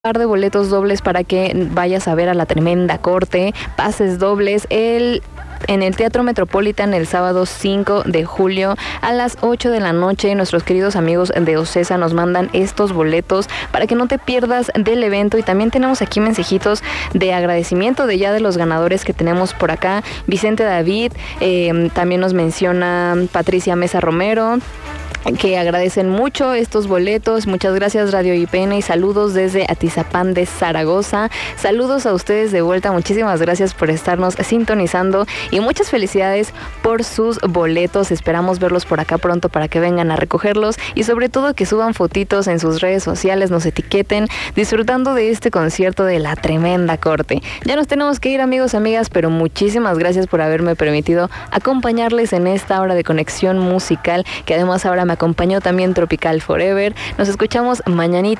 par de boletos dobles para que vayas a ver a La Tremenda Corte, pases dobles en el Teatro Metropolitan el sábado 5 de julio a las 8 de la noche. Nuestros queridos amigos de Ocesa nos mandan estos boletos para que no te pierdas del evento, y también tenemos aquí mensajitos de agradecimiento de los ganadores que tenemos por acá. Vicente David, también nos menciona Patricia Mesa Romero, que agradecen mucho estos boletos. Muchas gracias, Radio IPN, y saludos desde Atizapán de Zaragoza. Saludos a ustedes de vuelta, muchísimas gracias por estarnos sintonizando y muchas felicidades por sus boletos. Esperamos verlos por acá pronto para que vengan a recogerlos, y sobre todo que suban fotitos en sus redes sociales, nos etiqueten disfrutando de este concierto de La Tremenda Corte. Ya nos tenemos que ir, amigos, amigas, pero muchísimas gracias por haberme permitido acompañarles en esta hora de conexión musical, que además ahora me acompañó también Tropical Forever. Nos escuchamos mañanita